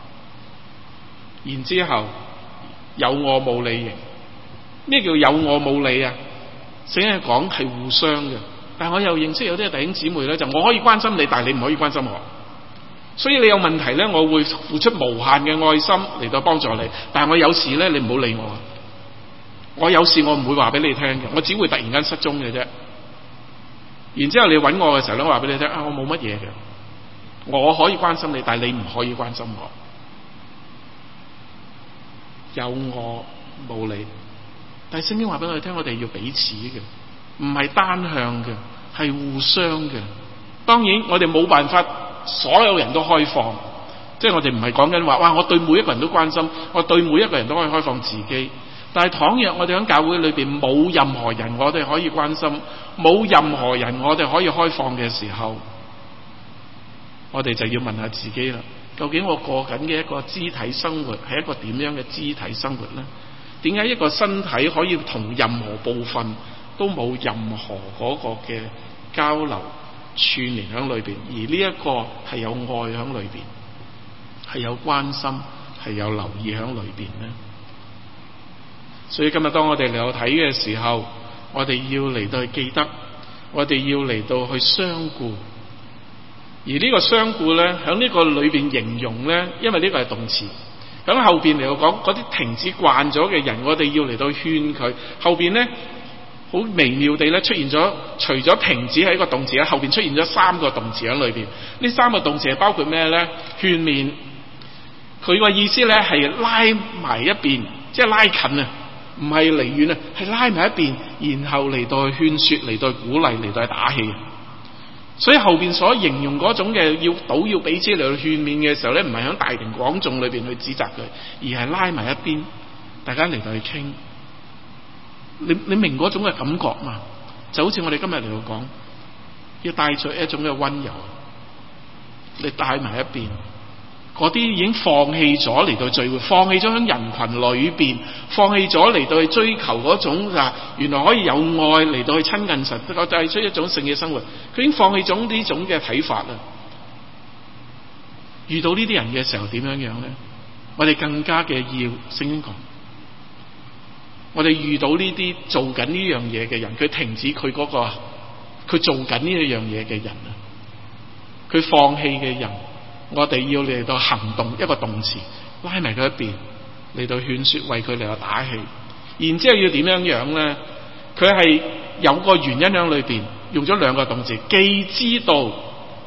然之後有我冇你型。咩叫有我冇你啊？聖經講係互相嘅，但係我又認識有啲弟兄姊妹咧，就我可以關心你，但係你唔可以關心我。所以你有問題咧，我會付出無限嘅愛心嚟到幫助你，但係我有事咧，你唔好理我。我有事我唔會話俾你聽嘅，我只會突然間失蹤嘅啫。然之後你揾我嘅時候咧，我話俾你聽啊，我冇乜嘢嘅，我可以關心你，但係你唔可以關心我。有我冇你。但係聖經話俾我哋聽，我哋要彼此嘅，唔係單向嘅，係互相嘅。當然我哋冇辦法所有人都開放，即係我哋唔係講緊話，哇！我對每一個人都關心，我對每一個人都可以開放自己。但係倘若我哋喺教會裏邊冇任何人我哋可以關心，冇任何人我哋可以開放嘅時候，我哋就要問下自己啦，究竟我過緊嘅一個肢體生活係一個點樣嘅肢體生活呢？點解一個身體可以同任何部分都冇任何嗰個嘅交流串聯喺裏邊，而呢一個係有愛喺裏邊，係有關心，係有留意喺裏邊呢？所以今日當我哋嚟到睇嘅時候，我哋要嚟到去記得，我哋要嚟到去相顧。而呢個相顧咧，喺呢個裏邊形容咧，因為呢個係動詞。喺後邊嚟講，嗰啲停止慣咗嘅人，我哋要嚟到勸佢。後邊咧好微妙地咧出現咗，除咗停止係一個動詞咧，後邊出現咗三個動詞喺裏邊。呢三個動詞係包括咩咧？勸勉，佢個意思咧係拉埋一邊，即係拉近啊，唔係離遠啊，係拉埋一邊，然後嚟到去勸說，嚟到去鼓勵，嚟到去打氣。所以後邊所形容嗰種嘅要倒要彼此嚟去勸勉嘅時候咧，唔係喺大庭廣眾裏邊去指責佢，而係拉埋一邊，大家嚟到去傾。你你明嗰種嘅感覺嘛？就好似我哋今日嚟到講，要帶出一種嘅溫柔，你帶埋一邊。嗰啲已經放棄咗嚟到聚會，放棄咗喺人群裏邊，放棄咗嚟到去追求嗰種啊，原來可以有愛嚟到去親近神，就係出一種聖嘅生活。佢已經放棄咗呢種嘅睇法啦。遇到呢啲人嘅時候點樣樣咧？我哋更加嘅要聖經講，我哋遇到呢啲做緊呢樣嘢嘅人，佢停止佢嗰個，佢做緊呢一樣嘢嘅人啊，佢放棄嘅人。我哋要嚟到行動，一個動詞，拉埋佢一邊，嚟到勸說，為佢嚟到打氣。然之後要點樣樣咧？佢係有個原因喺裏邊，用咗兩個動詞，既知道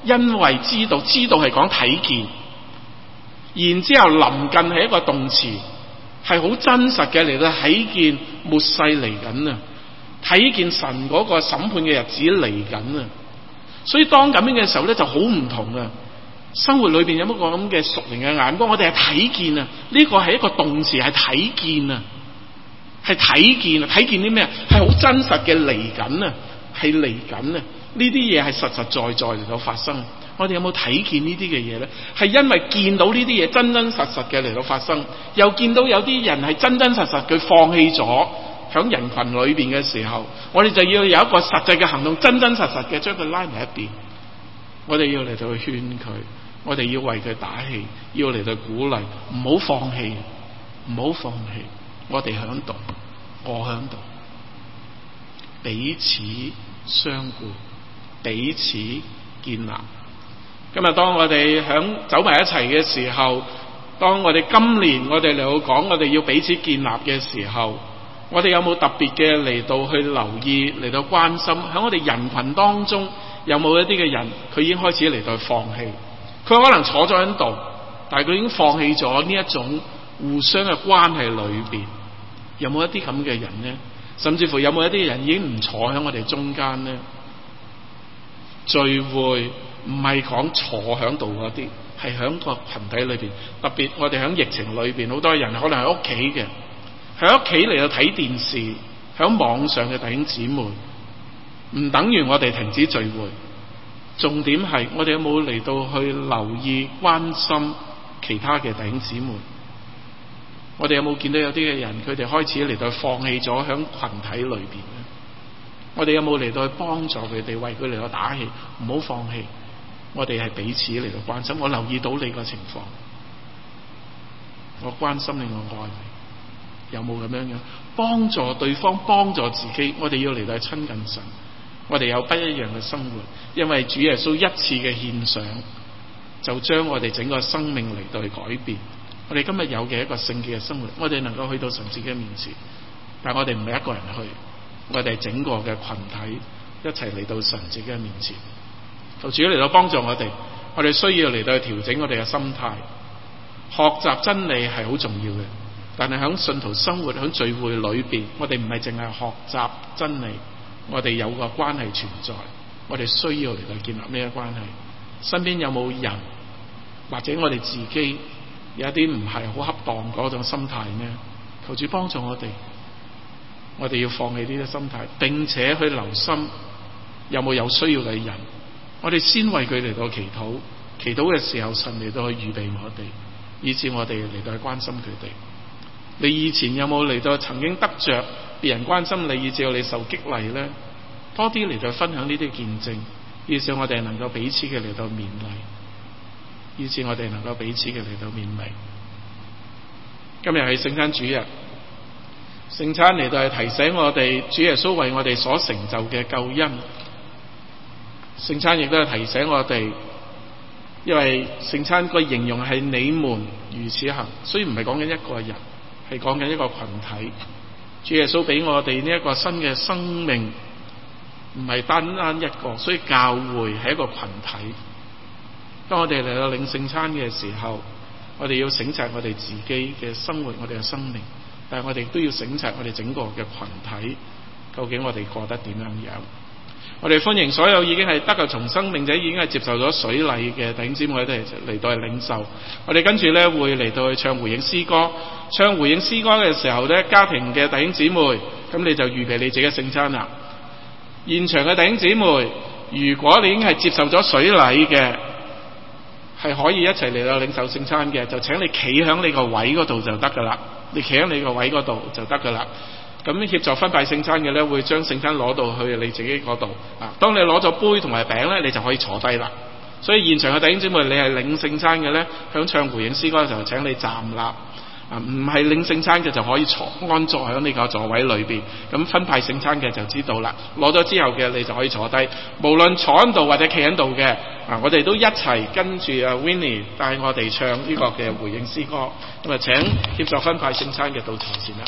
因為知道，知道係講睇見，然之後臨近係一個動詞，係好真實嘅嚟到睇見末世嚟緊啊，睇見神嗰個審判嘅日子嚟緊啊。所以當咁樣嘅時候咧，就好唔同啊。生活裏邊有一個咁嘅屬靈嘅眼光，我哋係睇見啊，呢個係一個動詞，係睇見啊，係睇見啊，睇見啲咩啊？係好真實嘅嚟緊啊，係嚟緊啊！呢啲嘢係實實在在嚟到發生。我哋有冇睇見呢啲嘅嘢咧？係因為見到呢啲嘢真真實實嘅嚟到發生，又見到有啲人係真真實實佢放棄咗響人群裏邊嘅時候，我哋就要有一個實際嘅行動，真真實實嘅將佢拉埋一邊。我哋要嚟到去勸佢，我哋要為佢打氣，要嚟到鼓勵，唔好放棄，唔好放棄。我哋響度，我響度，彼此相顧，彼此建立。今日當我哋響走埋一齊嘅時候，當我哋今年我哋嚟到講我哋要彼此建立嘅時候，我哋有冇特別嘅嚟到去留意，嚟到關心？喺我哋人群當中有冇一啲嘅人，佢已經開始嚟到放棄？佢可能坐咗喺度，但係佢已經放棄咗呢一種互相嘅關係裏邊。有冇一啲咁嘅人呢？甚至乎有冇一啲人已經唔坐喺我哋中間呢？聚會唔係講坐喺度嗰啲，係喺個群體裏邊。特別我哋喺疫情裏邊，好多人可能喺屋企嘅，喺屋企嚟到睇電視，喺網上嘅弟兄姊妹，唔等於我哋停止聚會。重點係我哋有冇嚟到去留意關心其他嘅弟兄姊妹？我哋有冇見到有啲嘅人，佢哋開始嚟到放棄咗喺群體裏邊咧？我哋有冇嚟到去幫助佢哋，為佢嚟到打氣，唔好放棄？我哋係彼此嚟到關心。我留意到你個情況，我關心你，我愛你，有冇咁樣樣幫助對方，幫助自己？我哋要嚟到去親近神，我哋有不一樣嘅生活，因為主耶穌一次嘅獻上，就將我哋整個生命嚟到去改變。我哋今日有嘅一個聖潔嘅生活，我哋能夠去到神自己嘅面前，但係我哋唔係一個人去，我哋係整個嘅群體一齊嚟到神自己嘅面前。求主嚟到幫助我哋，我哋需要嚟到去調整我哋嘅心態。學習真理係好重要嘅，但係喺信徒生活喺聚會裏邊，我哋唔係淨係學習真理，我哋有個關係存在，我哋需要嚟到建立呢個關係。身邊有冇人或者我哋自己有一啲唔係好恰當嗰種心態呢？求主幫助我哋，我哋要放棄呢啲心態，並且去留心有冇有需要嘅人，我哋先為佢嚟到祈禱，祈禱嘅時候神嚟到去預備我哋，以致我哋嚟到去關心佢哋。你以前有冇嚟到曾經得着別人關心你，以致你受激勵呢？多啲嚟到分享呢啲見證，以致我哋能夠彼此嘅嚟到勉勵，以致我哋能夠彼此嘅嚟到勉勵。今日係聖餐主日，聖餐嚟到係提醒我哋主耶穌為我哋所成就嘅救恩。聖餐亦都係提醒我哋，因為聖餐個形容係你們如此行，所以唔係講緊一個人，係講緊一個群體。主耶穌俾我哋呢一個新嘅生命，唔係單單一個，所以教會係一個群體。當我哋嚟到領聖餐嘅時候，我哋要省察我哋自己嘅生活，我哋嘅生命，但係我哋都要省察我哋整個嘅群體，究竟我哋過得點樣樣？我哋歡迎所有已經係得救重生並且已經係接受咗水禮嘅弟兄姊妹都係嚟到係領受。我哋跟住咧會嚟到去唱回應詩歌，唱回應詩歌嘅時候咧，家庭嘅弟兄姊妹，咁你就預備你自己嘅聖餐啦。現場嘅弟兄姊妹，如果你已經係接受咗水禮嘅，係可以一齊嚟到領受聖餐嘅，就請你企喺你個位嗰度就得噶啦。你企喺你個位嗰度就得噶啦。咁協助分派聖餐嘅咧，會將聖餐攞到去你自己嗰度啊。當你攞咗杯同埋餅咧，你就可以坐低啦。所以現場嘅弟兄姊妹，你係領聖餐嘅咧，響唱回應詩歌嘅時候，請你站立啊。唔係領聖餐嘅就可以坐安坐喺呢個座位裏邊。咁分派聖餐嘅就知道啦。攞咗之後嘅你就可以坐低，無論坐喺度或者企喺度嘅啊，我哋都一齊跟住啊 Winnie 帶我哋唱呢個嘅回應詩歌。咁啊，請協助分派聖餐嘅到台前啦。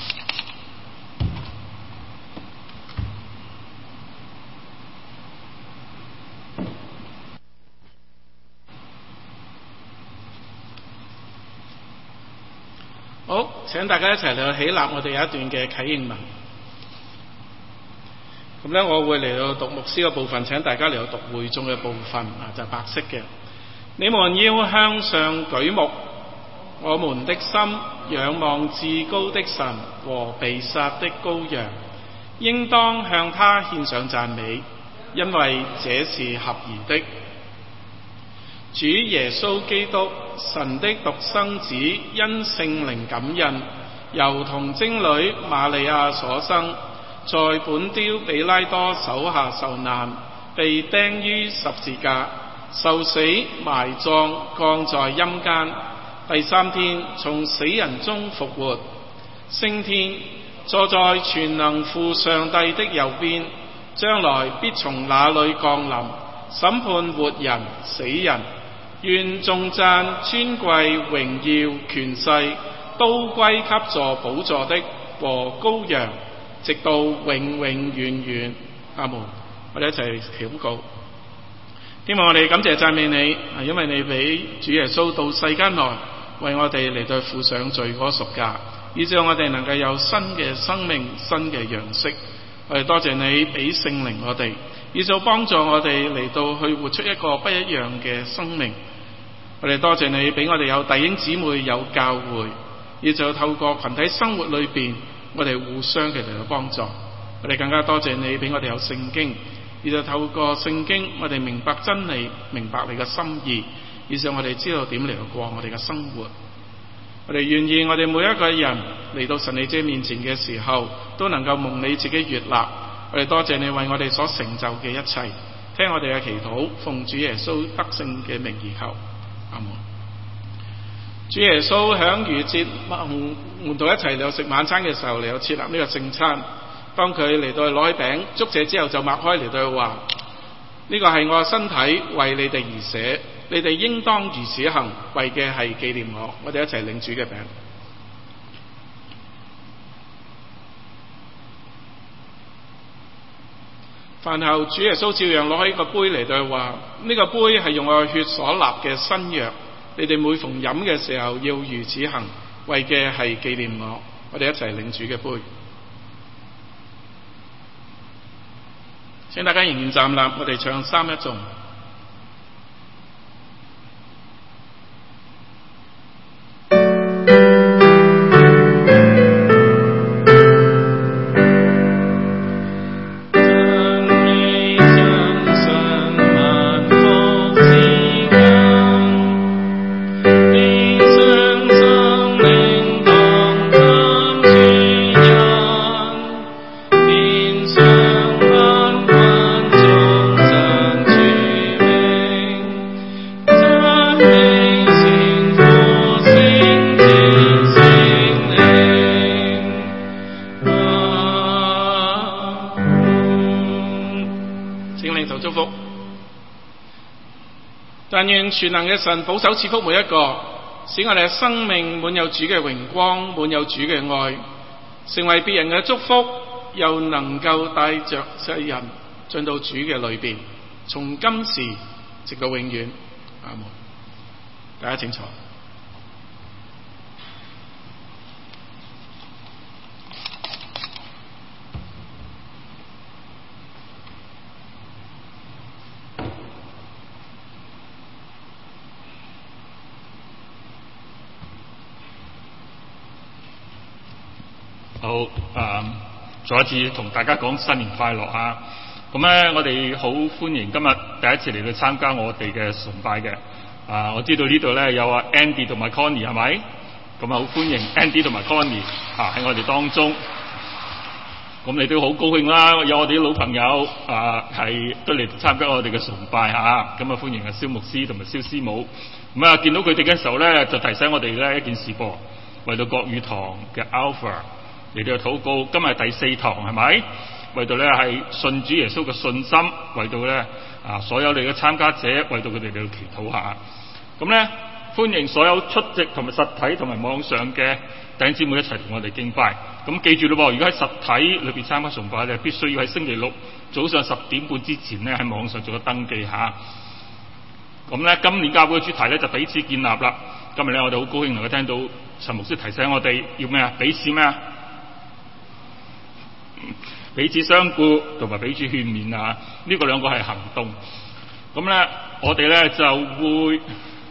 好，請大家一齊嚟到起立，我哋有一段嘅啟應文。咁咧，我會嚟到讀牧師嘅部分，請大家嚟到讀會眾嘅部分啊，就係、白色嘅。你們要向上舉目，我們的心仰望至高的神和被殺的羔羊，應當向他獻上讚美，因為這是合宜的。主耶穌基督，神的獨生子，因聖靈感孕，由童貞女瑪利亞所生，在本丟彼拉多手下受難，被釘於十字架，受死埋葬，降在陰間，第三天從死人中復活，升天，坐在全能父上帝的右邊，將來必從那裏降臨，審判活人死人。願頌讚、尊貴、榮耀、權勢都歸給坐寶座的和羔羊，直到永永遠遠。阿門。我哋一齊禱告。希望我哋感謝讚美你，因為你俾主耶穌到世間來，為我哋嚟到付上罪嗰贖價，以致我哋能夠有新嘅生命、新嘅樣式。我哋多謝你俾聖靈我哋，以致幫助我哋嚟到去活出一個不一樣嘅生命。我哋多謝你俾我哋有弟兄姊妹，有教會，以致透過群體生活裏邊，我哋互相嘅嚟到幫助。我哋更加多謝你俾我哋有聖經，以致透過聖經，我哋明白真理，明白你嘅心意，以致我哋知道點嚟到過我哋嘅生活。我哋願意我哋每一個人嚟到神你姐面前嘅時候，都能夠蒙你自己悅納。我哋多謝你為我哋所成就嘅一切，聽我哋嘅祈禱，奉主耶穌得勝嘅名而求。阿門。主耶穌響逾節同門徒一齊嚟到食晚餐嘅時候，嚟到設立呢個聖餐。當佢嚟到攞起餅，祝謝之後就擘開嚟到話：呢個係我嘅身體，為你哋而捨，你哋應當如此行，為嘅係紀念我。我哋一齊領主嘅餅。飯後，主耶穌照樣攞起個杯嚟對佢話：呢個杯係用我嘅血所立嘅新約，你哋每逢飲嘅時候要如此行，為嘅係紀念我。我哋一齊領主嘅杯。請大家仍然站立，我哋唱三一頌。但願全能嘅神保守賜福每一個，使我哋嘅生命滿有主嘅榮光，滿有主嘅愛，成為別人嘅祝福，又能夠帶着世人進到主嘅裏邊，從今時直到永遠。阿門。大家請坐。 好，誒、嗯，再一次同大家講新年快樂啊！咁咧，我哋好歡迎今日第一次嚟到參加我哋嘅崇拜嘅。啊，我知道呢度咧有阿 Andy 同埋 Connie 係咪？咁啊，好歡迎 Andy 同埋 Connie 啊喺我哋當中。咁你都好高興啦，有我哋啲老朋友啊，係都嚟參加我哋嘅崇拜嚇。咁啊，歡迎阿蕭牧師同埋蕭師母。咁啊，見到佢哋嘅時候咧，就提醒我哋咧一件事噃，為到國語堂嘅 Alpha。嚟到禱告，今日第四堂係咪？為到咧係信主耶穌嘅信心，為到咧啊所有你嘅參加者，為到佢哋嚟到祈禱下。咁咧歡迎所有出席同埋實體同埋網上嘅弟兄姊妹一齊同我哋敬拜。咁記住咯，如果喺實體裏邊參加崇拜咧，必須要喺星期六早上十點半之前咧喺網上做個登記下。咁咧今年教會嘅主題咧就彼此建立啦。 今日咧我哋好高興能夠聽到陳牧師提醒我哋要咩啊？彼此咩啊？彼此相顧同埋彼此勸勉啊！呢、這個兩個係行動。咁咧，我哋咧就會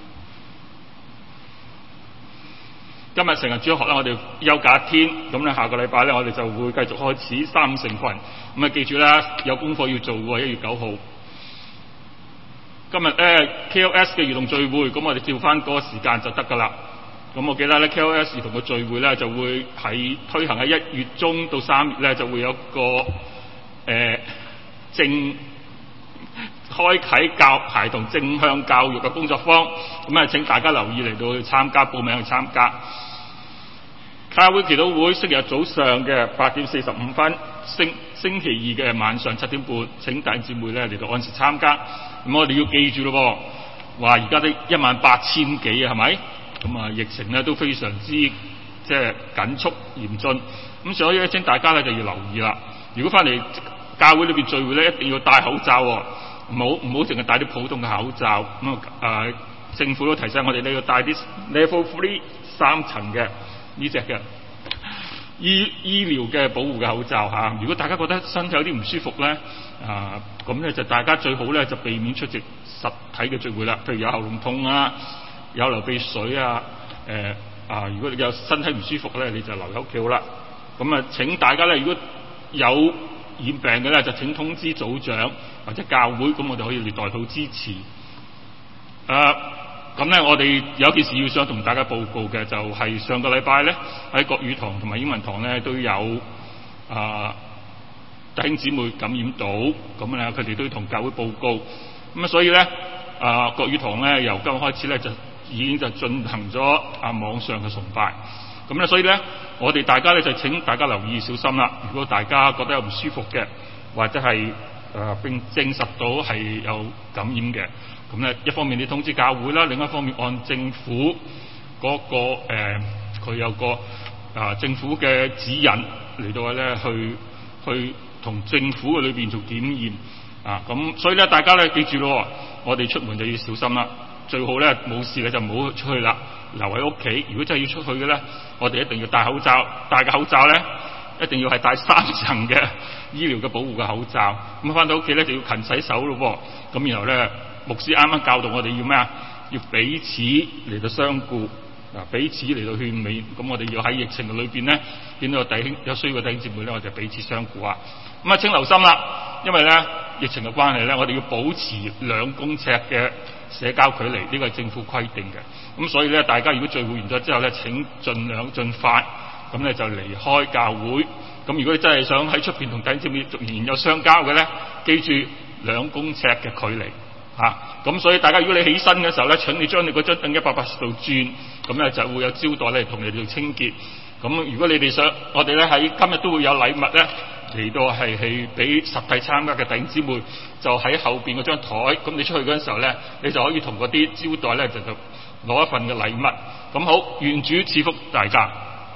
今日成日主日學咧，我哋休假一天。咁咧，下個禮拜咧，我哋就會繼續開始三五成群。咁啊，記住啦，有功課要做喎，一月九號。今日咧 K O S 嘅兒童聚會，咁我哋照翻嗰個時間就得噶啦。咁我記得咧 K O S 兒童嘅聚會咧就會喺推行喺一月中到三月咧就會有個誒、呃、正開啓教孩童正向教育嘅工作坊。咁啊，請大家留意嚟到去參加，報名去參加。教會祈禱會星期日早上嘅八點四十五分，星星期二嘅晚上七點半，請弟兄姊妹咧嚟到按時參加。咁我哋要記住咯，話而家都一萬八千幾啊，係咪？咁啊，疫情咧都非常之即係緊促嚴峻。咁所以咧，請大家咧就要留意啦。如果翻嚟教會裏邊聚會咧，一定要戴口罩，唔好唔好淨係戴啲普通嘅口罩。咁啊、呃，政府都提醒我哋咧要戴啲 level three 三層嘅呢隻嘅醫醫療嘅保護嘅口罩嚇。如果大家覺得身體有啲唔舒服咧，啊咁咧就大家最好咧就避免出席實體嘅聚會啦。譬如有喉嚨痛啊，有流鼻水啊，誒、呃、啊，如果你有身體唔舒服咧，你就留喺屋企好啦。咁啊，請大家咧，如果有染病嘅咧，就請通知組長或者教會，咁我哋可以嚟代禱支持。誒、啊，咁咧我哋有件事要想同大家報告嘅，就係、是、上個禮拜咧喺國語堂同埋英文堂咧都有啊弟兄姊妹感染到，咁咧佢哋都要同教會報告。咁啊，所以咧啊國語堂咧由今日開始咧就已經就進行咗啊網上嘅崇拜。咁咧，所以咧，我哋大家咧就請大家留意小心啦。如果大家覺得有唔舒服嘅，或者係誒、呃、並證實到係有感染嘅，咁咧一方面你通知教會啦，另一方面按政府嗰、那個誒佢、呃、有個啊、呃、政府嘅指引嚟到咧去去同政府嘅裏邊做檢驗啊。咁所以咧，大家咧記住咯，我哋出門就要小心啦。最好咧冇事咧就唔好出去啦，留喺屋企。如果真係要出去嘅咧，我哋一定要戴口罩，戴嘅口罩咧一定要係戴三層嘅醫療嘅保護嘅口罩。咁翻到屋企咧就要勤洗手咯。咁然後咧，牧師啱啱教導我哋要咩啊？要彼此嚟到相顧，嗱彼此嚟到勸勉。咁我哋要喺疫情嘅裏邊咧，見到有弟兄有需要嘅弟兄姊妹咧，我哋彼此相顧啊。咁啊，請留心啦，因為咧疫情嘅關係咧，我哋要保持兩公尺嘅社交距離，呢個係政府規定嘅。咁所以咧，大家如果聚會完咗之後咧，請盡量盡快咁咧就離開教會。咁如果你真係想喺出邊同弟兄姊妹仍然有相交嘅咧，記住兩公尺嘅距離嚇。咁、啊、所以大家如果你起身嘅時候咧，請你將你嗰張凳一百八十度轉，咁咧就會有招待咧同你哋做清潔。咁如果你哋想，我哋咧喺今日都會有禮物咧嚟到係係俾實體參加嘅弟兄姊妹，就喺後邊嗰張台。咁你出去嗰陣時候咧，你就可以同嗰啲招待咧就就攞一份嘅禮物。咁好，願主賜福大家。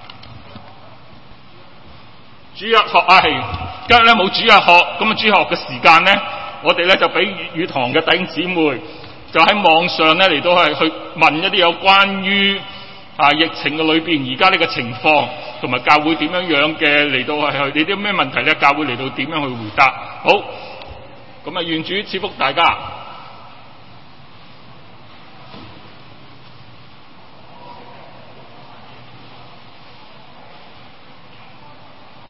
主日學啊，係今日咧冇主日學，咁啊主日學嘅時間咧，我哋咧就俾粵語堂嘅弟兄姊妹就喺網上咧嚟到係去問一啲有關於啊疫情嘅裏邊而家呢個情況，同埋教會點樣樣嘅嚟到係你啲咩問題咧？教會嚟到點樣去回答？好，咁啊願主賜福大家。